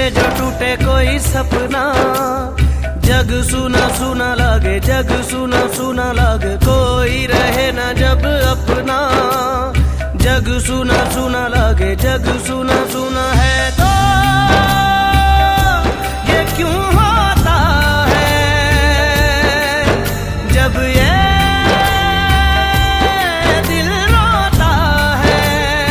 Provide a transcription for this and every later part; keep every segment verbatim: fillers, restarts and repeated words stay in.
से जो टूटे कोई सपना। जग सुना सुना लागे, जग सुना सुना लागे, कोई रहे ना जब अपना। जग सुना सुना लागे, जग सुना सुना है तो ये क्यों होता है जब ये दिल रोता है।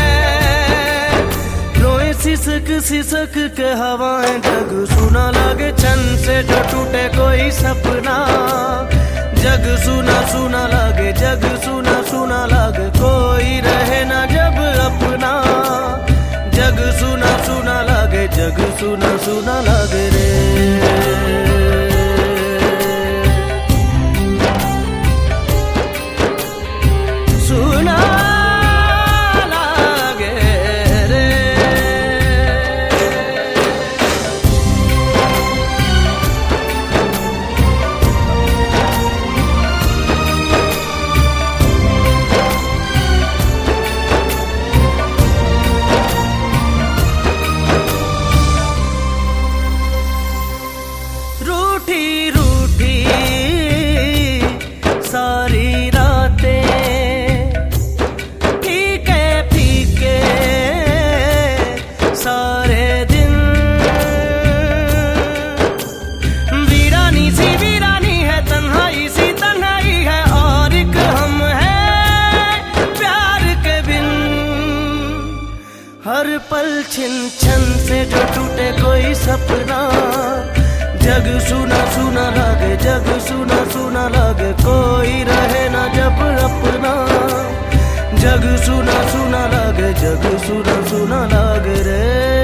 रोए सिसक सिसक के हवाएं, जग सुना लागे, छन से जो टूटे कोई सपना। जग सुना सुना लागे, जग सुना सुना लागे, कोई रहे ना जब अपना। जग सुना सुना लागे, जग सुना सुना लागे रे। सुना लागे रे। रूठी रूठी सारी रातें, फीके फीके सारे दिन। वीरानी सी वीरानी है, तन्हाई सी तन्हाई है, और एक हम है प्यार के बिन। हर पल छिन छन से जो टूटे कोई सपना। जग सुना सुना लागे, जग सुना सुना लागे, कोई रहे ना जब अपना। जग सुना सुना लागे, जग सुना सुना लागे रे।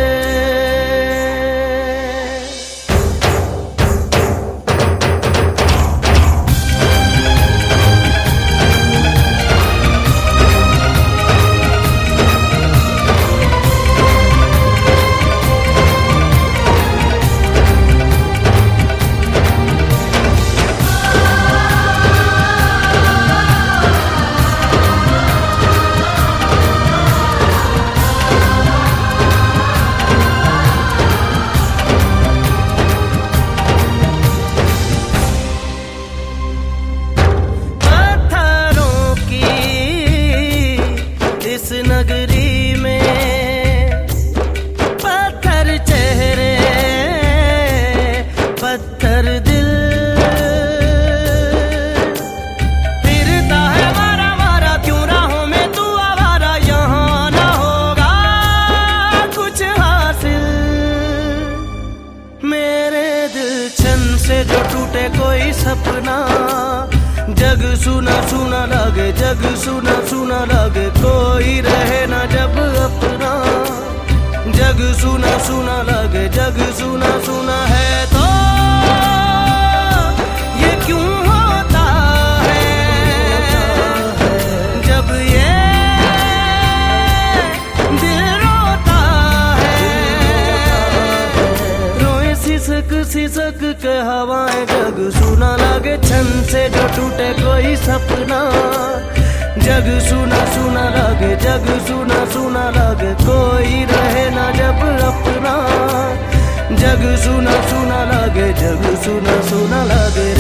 इस नगरी में पत्थर चेहरे, पत्थर दिल। फिरता है मारा मारा, क्यों राहों में तू आवारा, यहाँ ना होगा कुछ हासिल। मेरे दिल छन से जो टूटे कोई सपना। जग सुना सुना लागे, जग सुना सुना लागे, कोई रहे ना जब अपना। जग सुना सुना लागे, जग सुना सुना है तो ये क्यों होता है जब ये दिल रोता है। रोए सिसक सिसक के हवाएं, जग सुना लागे, छन से जो टूटे कोई सपना। जग सुना सुना लागे, जग सुना सुना लागे, कोई रहे ना जब अपना। जग सुना सुना लागे, जग सुना सुना लागे।